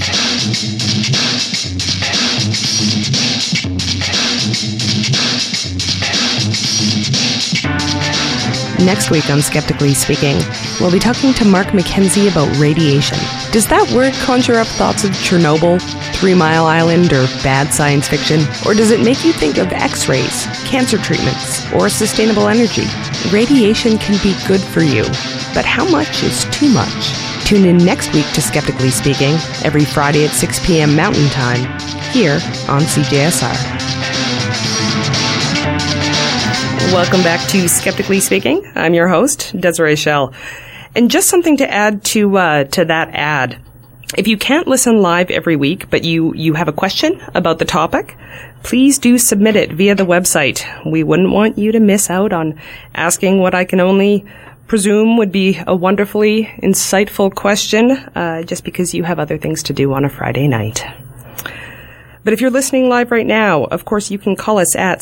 Next week on Skeptically Speaking, we'll be talking to Mark McKenzie about radiation. Does that word conjure up thoughts of Chernobyl, 3 Mile Island, or bad science fiction? Or does it make you think of X-rays, cancer treatments, or sustainable energy? Radiation can be good for you, but how much is too much? Tune in next week to Skeptically Speaking, every Friday at 6 p.m. Mountain Time, here on CJSR. Welcome back to Skeptically Speaking. I'm your host, Desiree Schell. And just something to add to that ad. If you can't listen live every week, but you have a question about the topic, please do submit it via the website. We wouldn't want you to miss out on asking what I can only presume would be a wonderfully insightful question, just because you have other things to do on a Friday night. But if you're listening live right now, of course, you can call us at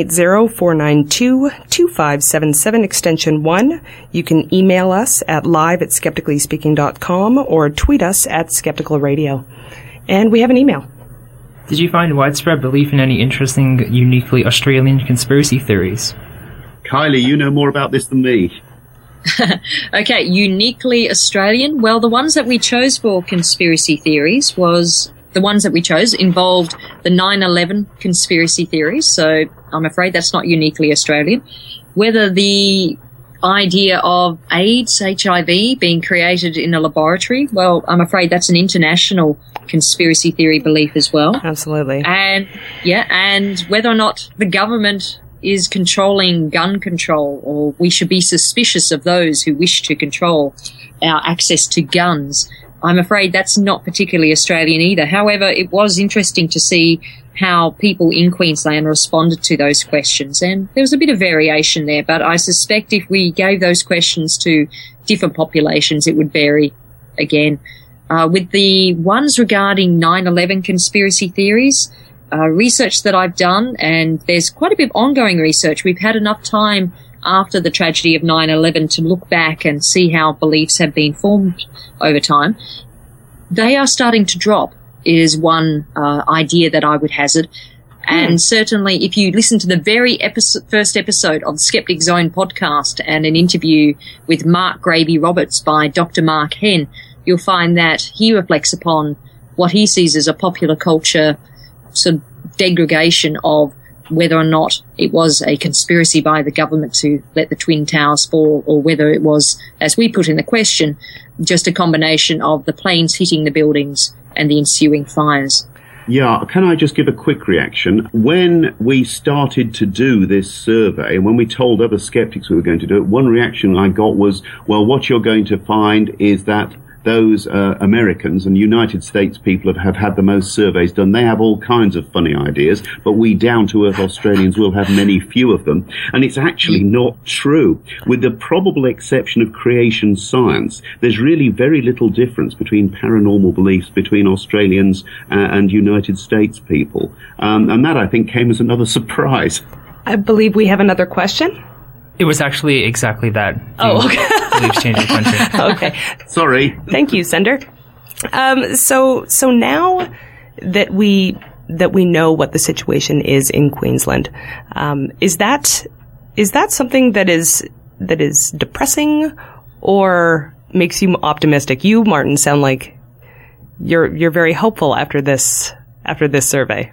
780-492-2577, extension 1. You can email us at live@skepticallyspeaking.com or tweet us at Skeptical Radio. And we have an email. Did you find widespread belief in any interesting, uniquely Australian conspiracy theories? Kylie, you know more about this than me. Okay, uniquely Australian. Well, the ones that we chose for conspiracy theories involved the 9/11 conspiracy theories, so I'm afraid that's not uniquely Australian. Whether the idea of AIDS, HIV, being created in a laboratory, well, I'm afraid that's an international conspiracy theory belief as well. Absolutely. And whether or not the government is controlling gun control, or we should be suspicious of those who wish to control our access to guns, I'm afraid that's not particularly Australian either. However, it was interesting to see how people in Queensland responded to those questions, and there was a bit of variation there, but I suspect if we gave those questions to different populations, it would vary again. With the ones regarding 9/11 conspiracy theories, research that I've done, and there's quite a bit of ongoing research, we've had enough time after the tragedy of 9/11 to look back and see how beliefs have been formed over time. They are starting to drop, is one idea that I would hazard. And certainly if you listen to the very first episode of the Skeptic Zone podcast and an interview with Mark Graby-Roberts by Dr. Mark Henn, you'll find that he reflects upon what he sees as a popular culture sort of degradation of whether or not it was a conspiracy by the government to let the Twin Towers fall, or whether it was, as we put in the question, just a combination of the planes hitting the buildings and the ensuing fires. Yeah, can I just give a quick reaction? When we started to do this survey, and when we told other skeptics we were going to do it, one reaction I got was, well, what you're going to find is that those Americans and United States people have had the most surveys done. They have all kinds of funny ideas, but we down-to-earth Australians will have many few of them. And it's actually not true. With the probable exception of creation science, there's really very little difference between paranormal beliefs between Australians and United States people. And that, I think, came as another surprise. I believe we have another question. It was actually exactly that. Oh, okay. Beliefs change the country. Okay. Sorry. Thank you, Sender. So now that we know what the situation is in Queensland, is that something that is depressing or makes you optimistic? You, Martin, sound like you're very hopeful after this survey.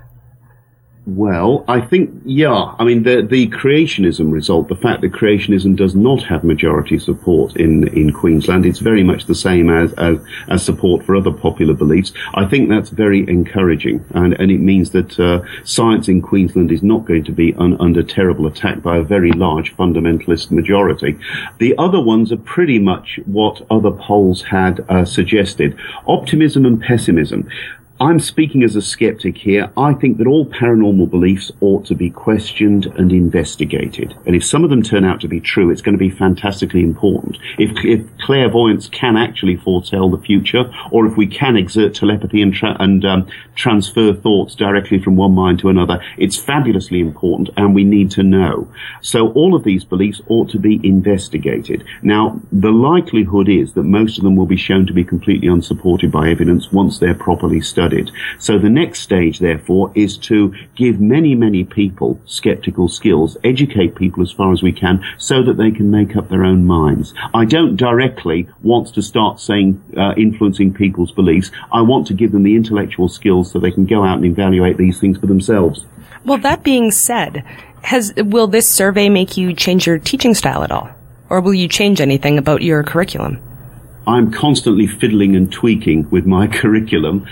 Well, I think, yeah. I mean, the creationism result, the fact that creationism does not have majority support in Queensland, it's very much the same as support for other popular beliefs. I think that's very encouraging, and it means that science in Queensland is not going to be under terrible attack by a very large fundamentalist majority. The other ones are pretty much what other polls had suggested. Optimism and pessimism. I'm speaking as a skeptic here. I think that all paranormal beliefs ought to be questioned and investigated. And if some of them turn out to be true, it's going to be fantastically important. If clairvoyance can actually foretell the future, or if we can exert telepathy and transfer thoughts directly from one mind to another, it's fabulously important, and we need to know. So all of these beliefs ought to be investigated. Now, the likelihood is that most of them will be shown to be completely unsupported by evidence once they're properly studied. So the next stage, therefore, is to give many, many people skeptical skills, educate people as far as we can, so that they can make up their own minds. I don't directly want to start saying influencing people's beliefs. I want to give them the intellectual skills so they can go out and evaluate these things for themselves. Well, that being said, will this survey make you change your teaching style at all? Or will you change anything about your curriculum? I'm constantly fiddling and tweaking with my curriculum.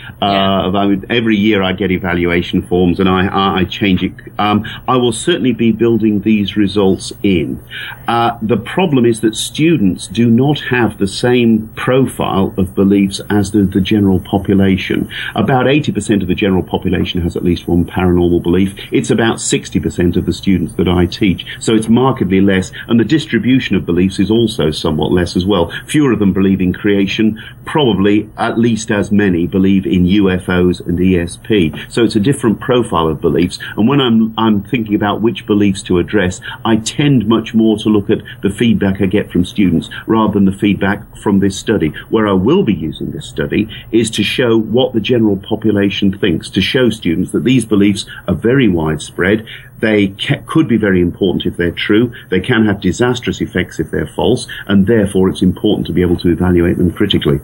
Every year I get evaluation forms and I change it. I will certainly be building these results in. The problem is that students do not have the same profile of beliefs as the general population. About 80% of the general population has at least one paranormal belief. It's about 60% of the students that I teach. So it's markedly less, and the distribution of beliefs is also somewhat less as well. Fewer of them believe in creation, probably at least as many believe in UFOs and ESP. So it's a different profile of beliefs. And when I'm thinking about which beliefs to address, I tend much more to look at the feedback I get from students rather than the feedback from this study. Where I will be using this study is to show what the general population thinks, to show students that these beliefs are very widespread. They could be very important if they're true. They can have disastrous effects if they're false, and therefore it's important to be able to evaluate them critically.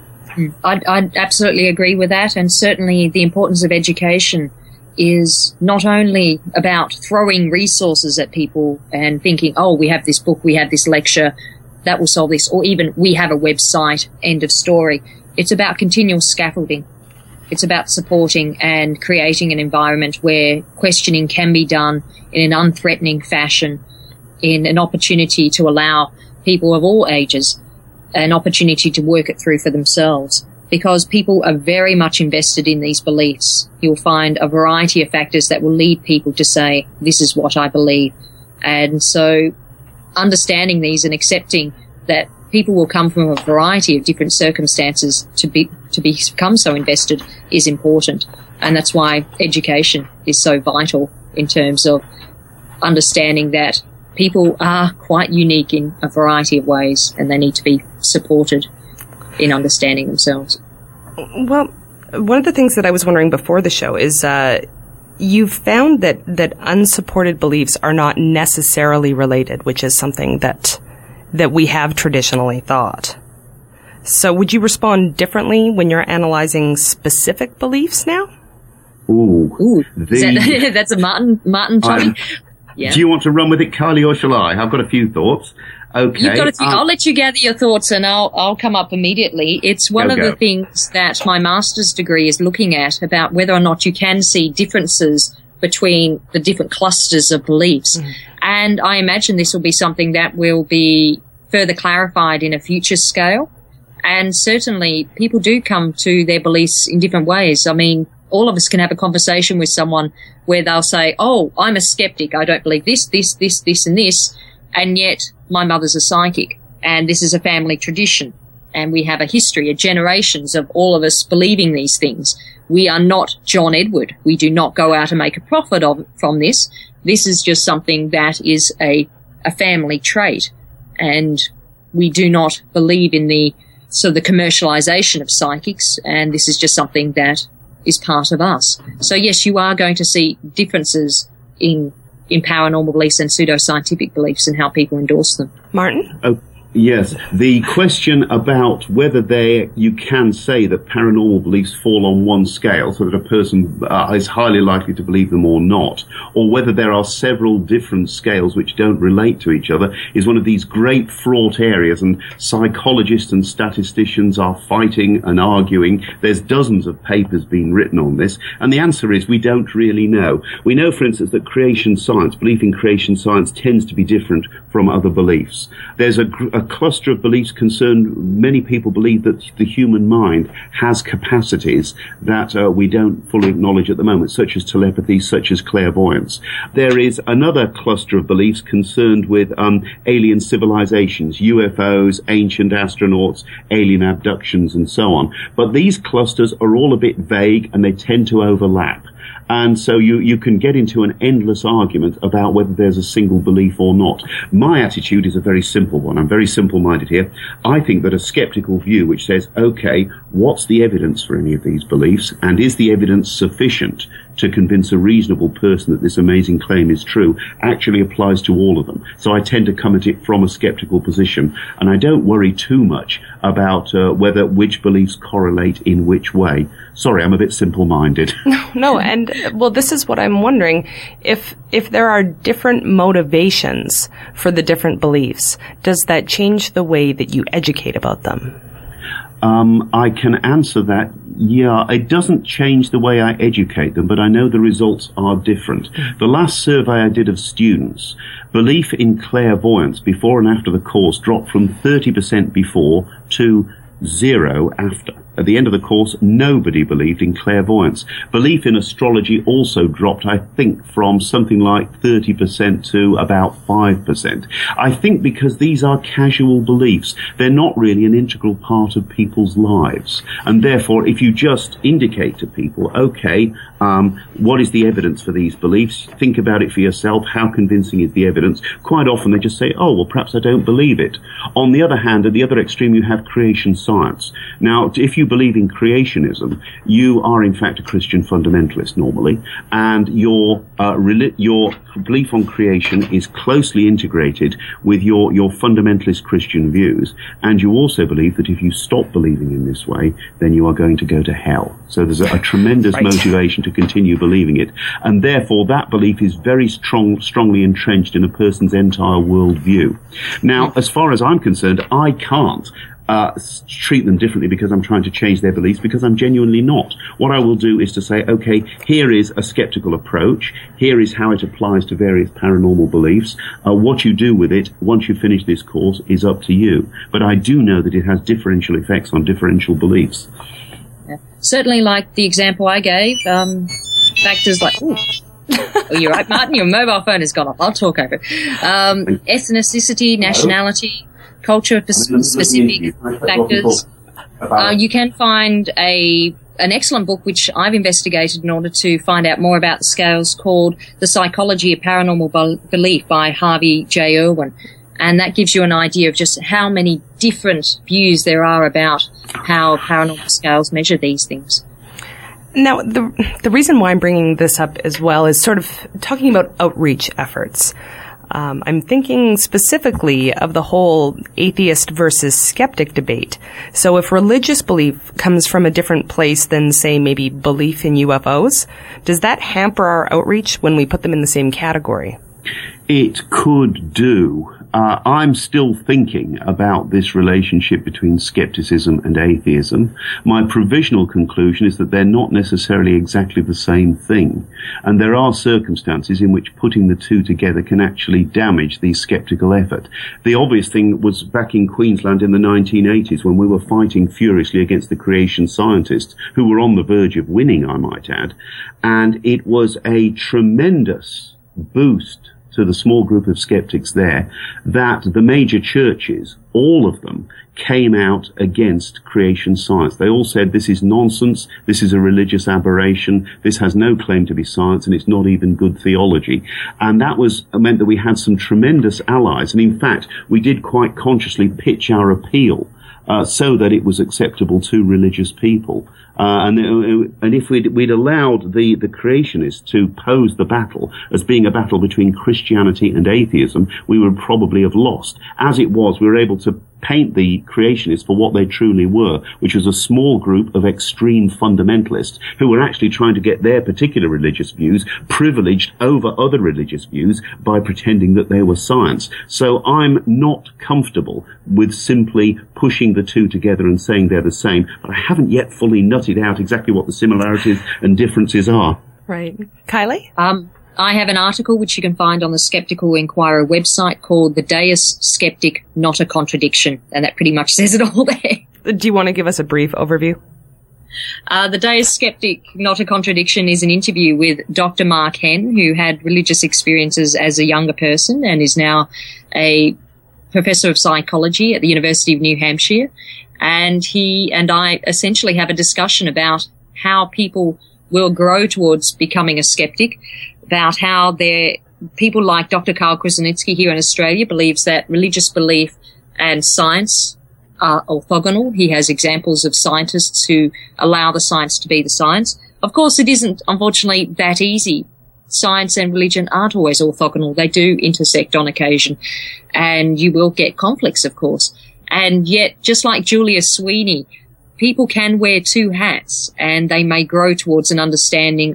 I'd absolutely agree with that, and certainly the importance of education is not only about throwing resources at people and thinking, oh, we have this book, we have this lecture, that will solve this, or even we have a website, end of story. It's about continual scaffolding. It's about supporting and creating an environment where questioning can be done in an unthreatening fashion, in an opportunity to allow people of all ages an opportunity to work it through for themselves. Because people are very much invested in these beliefs. You'll find a variety of factors that will lead people to say, this is what I believe. And so understanding these and accepting that people will come from a variety of different circumstances to become so invested is important. And that's why education is so vital in terms of understanding that people are quite unique in a variety of ways and they need to be supported in understanding themselves. Well, one of the things that I was wondering before the show is you've found that unsupported beliefs are not necessarily related, which is something that we have traditionally thought. So would you respond differently when you're analyzing specific beliefs now? Ooh. That's a Martin topic. Yeah. Do you want to run with it, Kylie, or shall I? I've got a few thoughts. Okay. You've got to think. I'll let you gather your thoughts and I'll come up immediately. It's one of the things that my master's degree is looking at, about whether or not you can see differences between the different clusters of beliefs. Mm. And I imagine this will be something that will be further clarified in a future scale. And certainly people do come to their beliefs in different ways. I mean, all of us can have a conversation with someone where they'll say, oh, I'm a skeptic. I don't believe this, and this. And yet my mother's a psychic. And this is a family tradition. And we have a history of generations of all of us believing these things. We are not John Edward. We do not go out and make a profit from this. This is just something that is a family trait. And we do not believe in the commercialization of psychics. And this is just something that is part of us. So yes, you are going to see differences in paranormal beliefs and pseudoscientific beliefs and how people endorse them. Martin? Oh, yes. The question about whether you can say that paranormal beliefs fall on one scale so that a person is highly likely to believe them or not, or whether there are several different scales which don't relate to each other, is one of these great fraught areas, and psychologists and statisticians are fighting and arguing. There's dozens of papers being written on this, and the answer is we don't really know. We know, for instance, that creation science, belief in creation science, tends to be different from other beliefs. There's a cluster of beliefs concerned, many people believe that the human mind has capacities that we don't fully acknowledge at the moment, such as telepathy, such as clairvoyance. There is another cluster of beliefs concerned with alien civilizations, UFOs, ancient astronauts, alien abductions, and so on. But these clusters are all a bit vague, and they tend to overlap. And so you can get into an endless argument about whether there's a single belief or not. My attitude is a very simple one. I'm very simple-minded here. I think that a skeptical view which says, okay, what's the evidence for any of these beliefs, and is the evidence sufficient to convince a reasonable person that this amazing claim is true, actually applies to all of them. So I tend to come at it from a skeptical position, and I don't worry too much about which beliefs correlate in which way. Sorry, I'm a bit simple-minded. No, and well, this is what I'm wondering. If there are different motivations for the different beliefs, does that change the way that you educate about them? I can answer that. Yeah, it doesn't change the way I educate them, but I know the results are different. The last survey I did of students, belief in clairvoyance before and after the course dropped from 30% before to 0 after. At the end of the course, nobody believed in clairvoyance. Belief in astrology also dropped, I think, from something like 30% to about 5%. I think because these are casual beliefs, they're not really an integral part of people's lives. And therefore, if you just indicate to people, okay, what is the evidence for these beliefs? Think about it for yourself. How convincing is the evidence? Quite often they just say, oh, well, perhaps I don't believe it. On the other hand, at the other extreme, you have creation science. Now, if you believe in creationism, you are in fact a Christian fundamentalist normally, and your belief on creation is closely integrated with your fundamentalist Christian views, and you also believe that if you stop believing in this way, then you are going to go to hell. So there's a tremendous Right. motivation to continue believing it, and therefore that belief is very strongly entrenched in a person's entire worldview. Now, as far as I'm concerned, I can't treat them differently because I'm trying to change their beliefs, because I'm genuinely not. What I will do is to say, okay, here is a skeptical approach. Here is how it applies to various paranormal beliefs. What you do with it once you finish this course is up to you. But I do know that it has differential effects on differential beliefs. Yeah. Certainly, like the example I gave, factors like, ooh, oh, you're right, Martin, your mobile phone has gone off. I'll talk over it. Ethnicity, nationality, culture-specific factors. You can find an excellent book which I've investigated in order to find out more about the scales, called The Psychology of Paranormal Belief by Harvey J. Irwin. And that gives you an idea of just how many different views there are about how paranormal scales measure these things. Now, the reason why I'm bringing this up as well is sort of talking about outreach efforts. I'm thinking specifically of the whole atheist versus skeptic debate. So if religious belief comes from a different place than, say, maybe belief in UFOs, does that hamper our outreach when we put them in the same category? It could do. I'm still thinking about this relationship between skepticism and atheism. My provisional conclusion is that they're not necessarily exactly the same thing. And there are circumstances in which putting the two together can actually damage the skeptical effort. The obvious thing was back in Queensland in the 1980s when we were fighting furiously against the creation scientists, who were on the verge of winning, I might add. And it was a tremendous boost to the small group of skeptics there that the major churches, all of them, came out against creation science. They all said this is nonsense, this is a religious aberration, this has no claim to be science, and it's not even good theology. And that meant that we had some tremendous allies. And in fact, we did quite consciously pitch our appeal so that it was acceptable to religious people. And if we'd allowed the creationists to pose the battle as being a battle between Christianity and atheism, we would probably have lost. As it was, we were able to paint the creationists for what they truly were, which was a small group of extreme fundamentalists who were actually trying to get their particular religious views privileged over other religious views by pretending that they were science. So I'm not comfortable with simply pushing the two together and saying they're the same, but I haven't yet fully nutted out exactly what the similarities and differences are. Right. Kylie? I have an article which you can find on the Skeptical Inquirer website called The Deus Skeptic, Not a Contradiction. And that pretty much says it all there. Do you want to give us a brief overview? The Deus Skeptic, Not a Contradiction is an interview with Dr. Mark Henn, who had religious experiences as a younger person and is now a professor of psychology at the University of New Hampshire. And he and I essentially have a discussion about how people will grow towards becoming a skeptic, about how people like Dr. Karl Krasnitsky here in Australia believes that religious belief and science are orthogonal. He has examples of scientists who allow the science to be the science. Of course, it isn't, unfortunately, that easy. Science and religion aren't always orthogonal. They do intersect on occasion, and you will get conflicts, of course. And yet, just like Julius Sweeney, people can wear two hats, and they may grow towards an understanding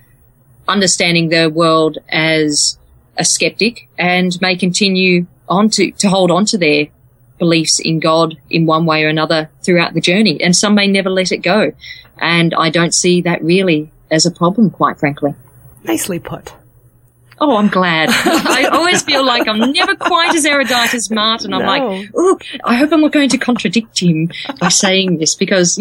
the world as a skeptic, and may continue on to hold on to their beliefs in God in one way or another throughout the journey. And some may never let it go. And I don't see that really as a problem, quite frankly. Nicely put. Oh, I'm glad. I always feel like I'm never quite as erudite as Martin. I'm like, oh, I hope I'm not going to contradict him by saying this because,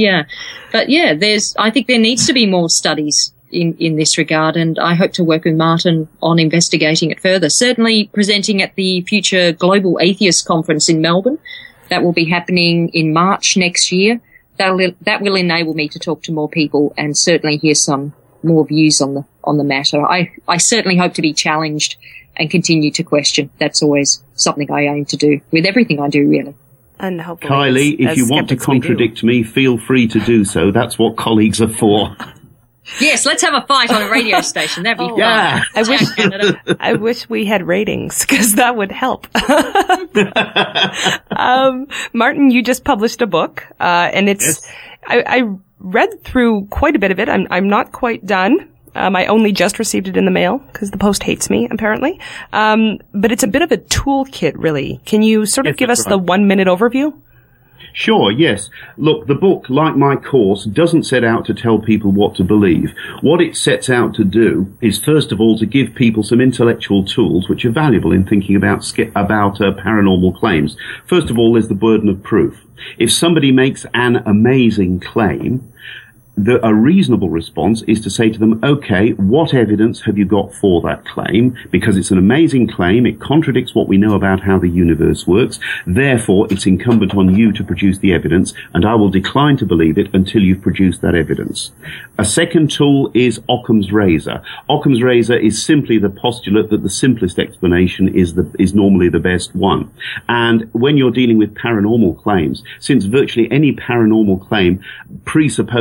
I think there needs to be more studies in this regard, and I hope to work with Martin on investigating it further. Certainly presenting at the future Global Atheist Conference in Melbourne. That will be happening in March next year. That will enable me to talk to more people and certainly hear some more views on the matter. I certainly hope to be challenged and continue to question. That's always something I aim to do with everything I do, really. And hopefully, Kylie, if you want to contradict me, feel free to do so. That's what colleagues are for. Yes, let's have a fight on a radio station. That'd be fun. Yeah. I wish we had ratings, because that would help. Martin, you just published a book, and it's, yes. I read through quite a bit of it. I'm not quite done. I only just received it in the mail, because the post hates me, apparently. But it's a bit of a toolkit, really. Can you sort of give us the 1-minute overview? Sure, yes. Look, the book, like my course, doesn't set out to tell people what to believe. What it sets out to do is, first of all, to give people some intellectual tools which are valuable in thinking about paranormal claims. First of all, there's the burden of proof. If somebody makes an amazing claim, a reasonable response is to say to them, okay, what evidence have you got for that claim? Because it's an amazing claim, it contradicts what we know about how the universe works, therefore it's incumbent on you to produce the evidence, and I will decline to believe it until you've produced that evidence. A second tool is Occam's razor. Occam's razor is simply the postulate that the simplest explanation is normally the best one. And when you're dealing with paranormal claims, since virtually any paranormal claim presupposes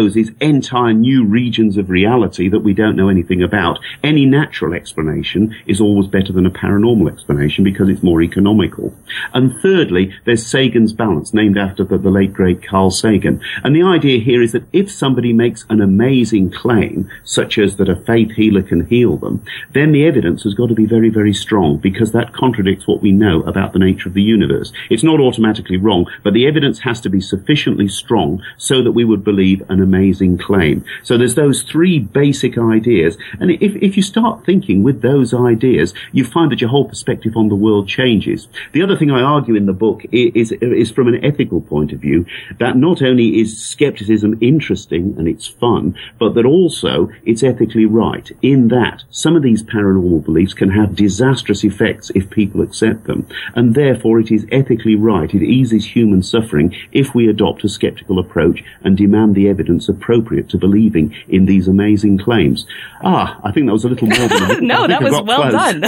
entire new regions of reality that we don't know anything about. Any natural explanation is always better than a paranormal explanation because it's more economical. And thirdly, there's Sagan's balance, named after the late great Carl Sagan. And the idea here is that if somebody makes an amazing claim, such as that a faith healer can heal them, then the evidence has got to be very, very strong, because that contradicts what we know about the nature of the universe. It's not automatically wrong, but the evidence has to be sufficiently strong so that we would believe an amazing claim. So there's those three basic ideas. And if you start thinking with those ideas, you find that your whole perspective on the world changes. The other thing I argue in the book is from an ethical point of view, that not only is skepticism interesting and it's fun, but that also it's ethically right, in that some of these paranormal beliefs can have disastrous effects if people accept them. And therefore it is ethically right, it eases human suffering if we adopt a skeptical approach and demand the evidence appropriate to believing in these amazing claims. I think that was a little more than No, that was well done.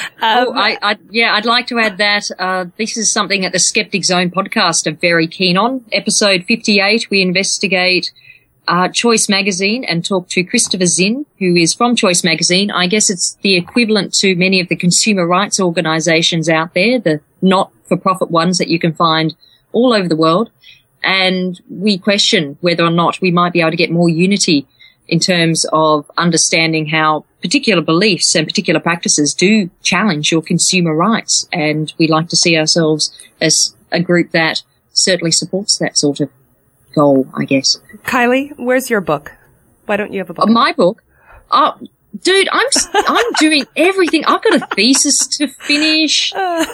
I'd like to add that this is something that the Skeptic Zone podcast are very keen on. Episode 58, we investigate Choice Magazine and talk to Christopher Zinn, who is from Choice Magazine. I guess it's the equivalent to many of the consumer rights organizations out there, the not-for-profit ones that you can find all over the world. And we question whether or not we might be able to get more unity in terms of understanding how particular beliefs and particular practices do challenge your consumer rights. And we like to see ourselves as a group that certainly supports that sort of goal, I guess. Kylie, where's your book? Why don't you have a book? My book? Dude, I'm doing everything. I've got a thesis to finish.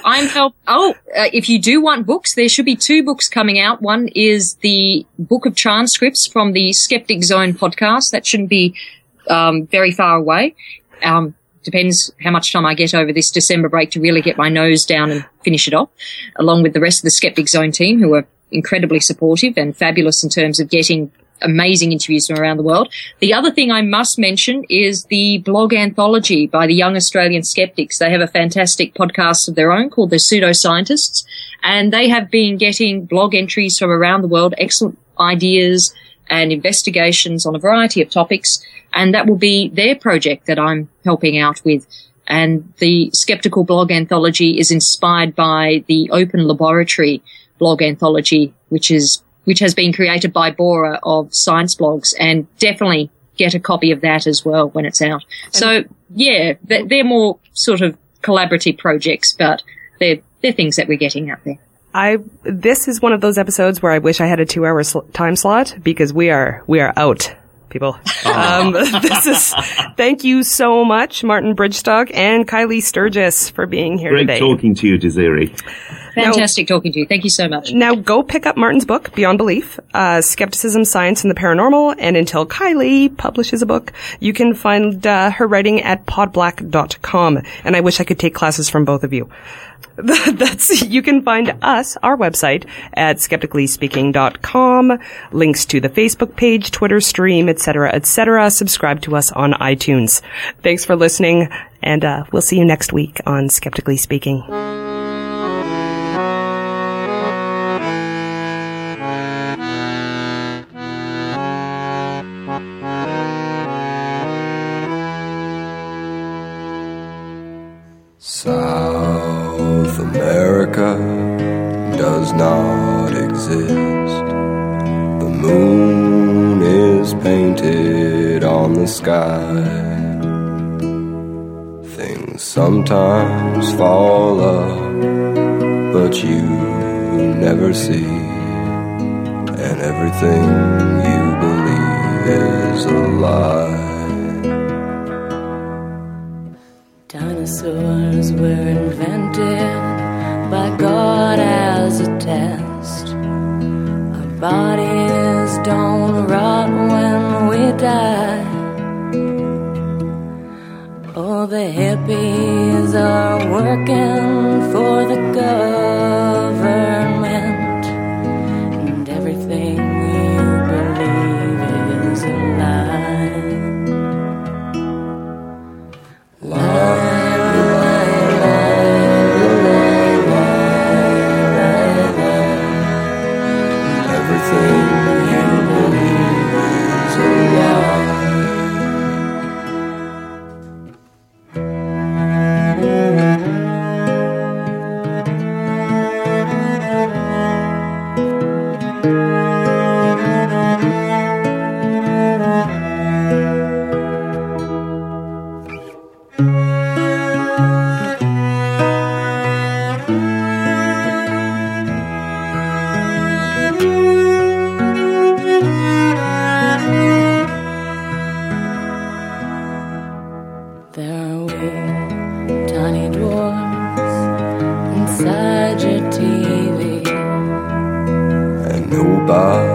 If you do want books, there should be 2 books coming out. One is the book of transcripts from the Skeptic Zone podcast. That shouldn't be very far away. Depends how much time I get over this December break to really get my nose down and finish it off, along with the rest of the Skeptic Zone team, who are incredibly supportive and fabulous in terms of getting amazing interviews from around the world. The other thing I must mention is the blog anthology by the Young Australian Skeptics. They have a fantastic podcast of their own called The Pseudoscientists, and they have been getting blog entries from around the world, excellent ideas and investigations on a variety of topics, and that will be their project that I'm helping out with. And the Skeptical blog anthology is inspired by the Open Laboratory blog anthology, which has been created by Bora of Science Blogs, and definitely get a copy of that as well when it's out. So, yeah, they're more sort of collaborative projects, but they're things that we're getting out there. This is one of those episodes where I wish I had a 2-hour time slot, because we are out, people. Thank you so much, Martin Bridgestock and Kylie Sturgis, for being here today. Great talking to you, Desiree. Fantastic talking to you. Thank you so much. Now go pick up Martin's book, Beyond Belief, Skepticism, Science, and the Paranormal. And until Kylie publishes a book, you can find her writing at podblack.com. And I wish I could take classes from both of you. You can find us, our website, at skepticallyspeaking.com, links to the Facebook page, Twitter stream, etc., etc. Subscribe to us on iTunes. Thanks for listening, and we'll see you next week on Skeptically Speaking. South America does not exist. The moon is painted on the sky. Things sometimes fall up, but you never see. And everything you believe is a lie. Dinosaurs were invented by God as a test. Our bodies don't rot when we die. Oh, the hippies are working for the government, and everything you believe is a lie. Everything you believe is a There are we, tiny dwarfs, inside your TV. And nobody